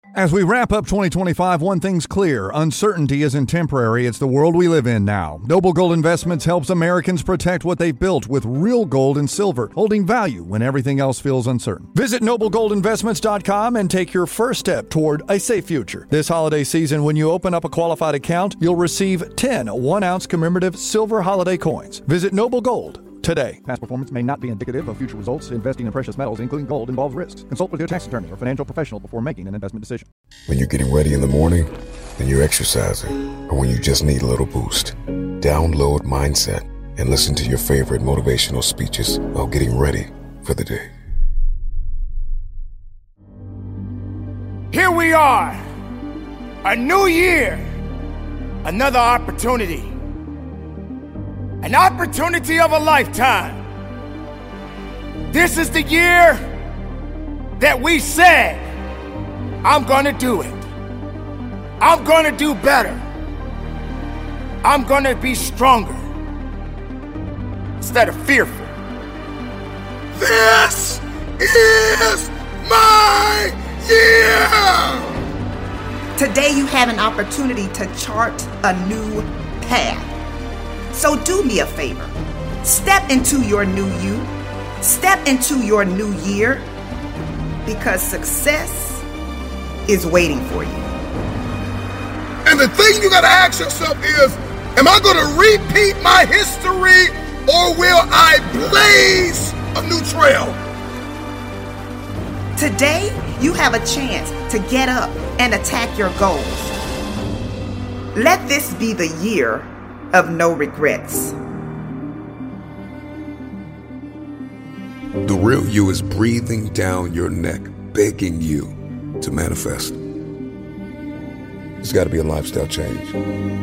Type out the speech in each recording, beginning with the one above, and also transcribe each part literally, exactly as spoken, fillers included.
As we wrap up twenty twenty-five, one thing's clear. Uncertainty isn't temporary. It's the world we live in now. Noble Gold Investments helps Americans protect what they've built with real gold and silver, holding value when everything else feels uncertain. Visit noble gold investments dot com and take your first step toward a safe future. This holiday season, when you open up a qualified account, you'll receive ten one-ounce commemorative silver holiday coins. Visit Noble Gold today. Past performance may not be indicative of future results. Investing in precious metals, including gold, involves risks. Consult with your tax attorney or financial professional before making an investment decision. When you're getting ready in the morning, when you're exercising, or when you just need a little boost, download Mindset and listen to your favorite motivational speeches while getting ready for the day. Here we are, a new year, another opportunity. An opportunity of a lifetime. This is the year that we said, I'm gonna do it. I'm gonna do better. I'm gonna be stronger instead of fearful. This is my year! Today you have an opportunity to chart a new path. So do me a favor. Step into your new you. Step into your new year, because success is waiting for you. And the thing you gotta ask yourself is, am I gonna repeat my history, or will I blaze a new trail? Today, you have a chance to get up and attack your goals. Let this be the year of no regrets. The real you is breathing down your neck, begging you to manifest. It's got to be a lifestyle change.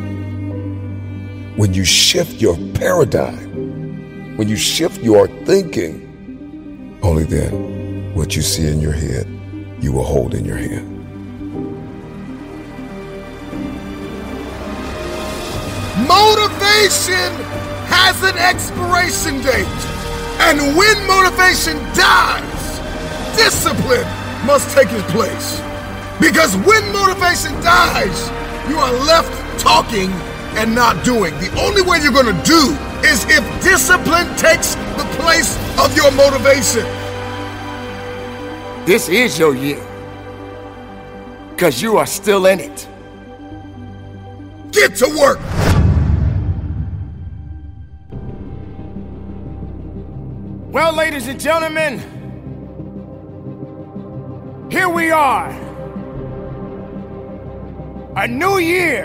When you shift your paradigm, when you shift your thinking, only then what you see in your head, you will hold in your hand. Motivation has an expiration date. And when motivation dies, discipline must take its place. Because when motivation dies, you are left talking and not doing. The only way you're going to do is if discipline takes the place of your motivation. This is your year, because you are still in it. Get to work. Well, ladies and gentlemen, here we are. A new year.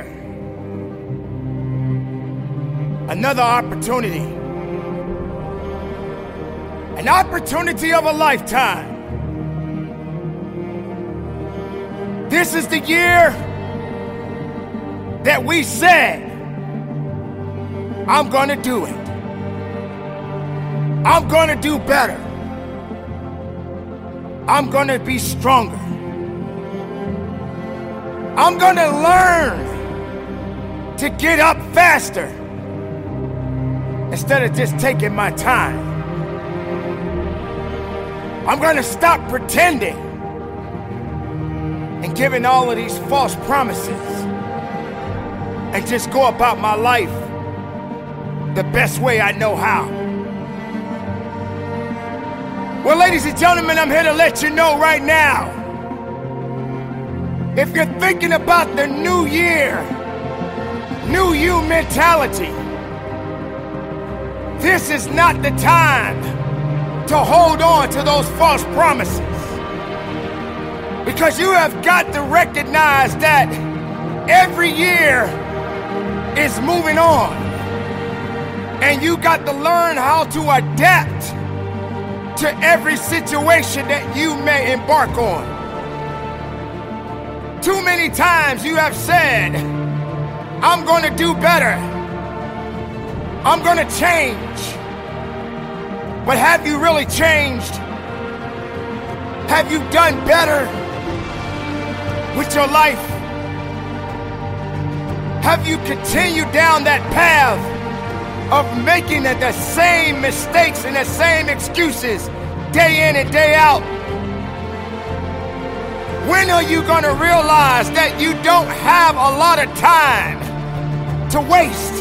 Another opportunity. An opportunity of a lifetime. This is the year that we said, I'm gonna do it. I'm gonna do better. I'm gonna be stronger. I'm gonna learn to get up faster instead of just taking my time. I'm gonna stop pretending and giving all of these false promises and just go about my life the best way I know how. Well, ladies and gentlemen, I'm here to let you know right now, if you're thinking about the new year, new you mentality, this is not the time to hold on to those false promises. Because you have got to recognize that every year is moving on. And you got to learn how to adapt to every situation that you may embark on. Too many times you have said, I'm gonna do better. I'm gonna change. But have you really changed? Have you done better with your life? Have you continued down that path of making the same mistakes and the same excuses day in and day out? When are you going to realize that you don't have a lot of time to waste?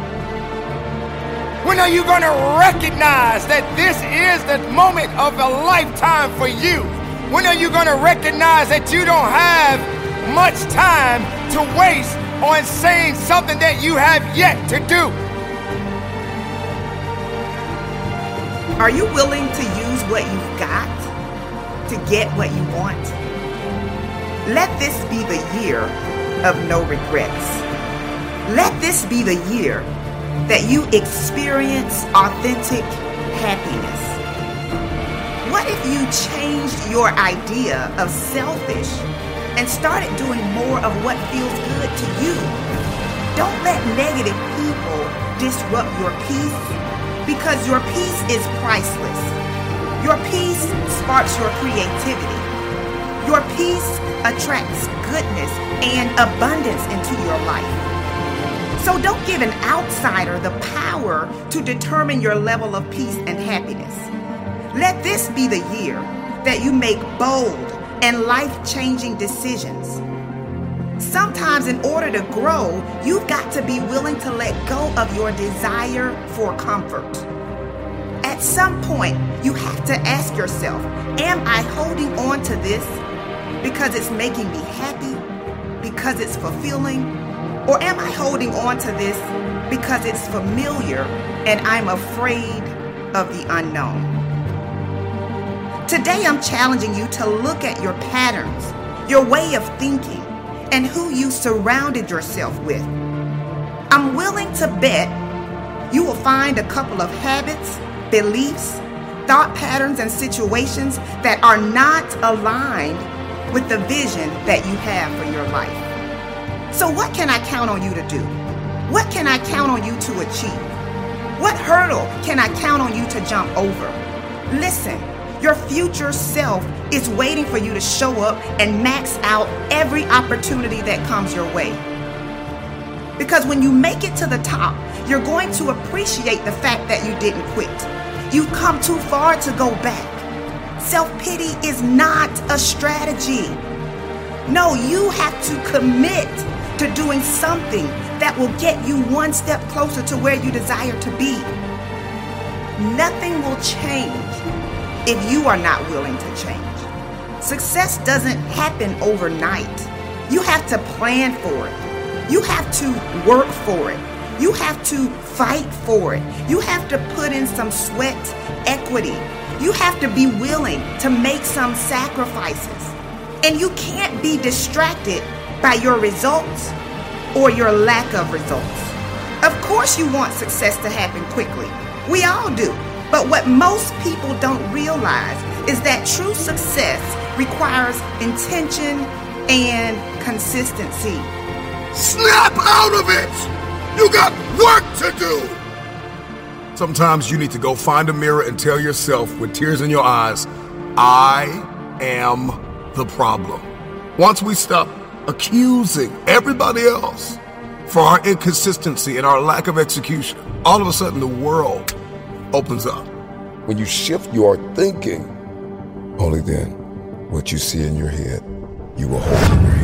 When are you going to recognize that this is the moment of a lifetime for you? When are you going to recognize that you don't have much time to waste on saying something that you have yet to do? Are you willing to use what you've got to get what you want? Let this be the year of no regrets. Let this be the year that you experience authentic happiness. What if you changed your idea of selfish and started doing more of what feels good to you? Don't let negative people disrupt your peace, because your peace is priceless. Your peace sparks your creativity. Your peace attracts goodness and abundance into your life. So don't give an outsider the power to determine your level of peace and happiness. Let this be the year that you make bold and life-changing decisions. Sometimes in order to grow, you've got to be willing to let go of your desire for comfort. At some point, you have to ask yourself, am I holding on to this because it's making me happy, because it's fulfilling? Or am I holding on to this because it's familiar and I'm afraid of the unknown? Today, I'm challenging you to look at your patterns, your way of thinking, and who you surrounded yourself with. I'm willing to bet you will find a couple of habits, beliefs, thought patterns, and situations that are not aligned with the vision that you have for your life. So what can I count on you to do? What can I count on you to achieve? What hurdle can I count on you to jump over? Listen, your future self is waiting for you to show up and max out every opportunity that comes your way. Because when you make it to the top, you're going to appreciate the fact that you didn't quit. You've come too far to go back. Self-pity is not a strategy. No, you have to commit to doing something that will get you one step closer to where you desire to be. Nothing will change if you are not willing to change. Success doesn't happen overnight. You have to plan for it. You have to work for it. You have to fight for it. You have to put in some sweat equity. You have to be willing to make some sacrifices. And you can't be distracted by your results or your lack of results. Of course you want success to happen quickly. We all do. But what most people don't realize is that true success requires intention and consistency. Snap out of it! You got work to do! Sometimes you need to go find a mirror and tell yourself with tears in your eyes, I am the problem. Once we stop accusing everybody else for our inconsistency and our lack of execution, all of a sudden the world opens up. When you shift your thinking, only then what you see in your head, you will hold in your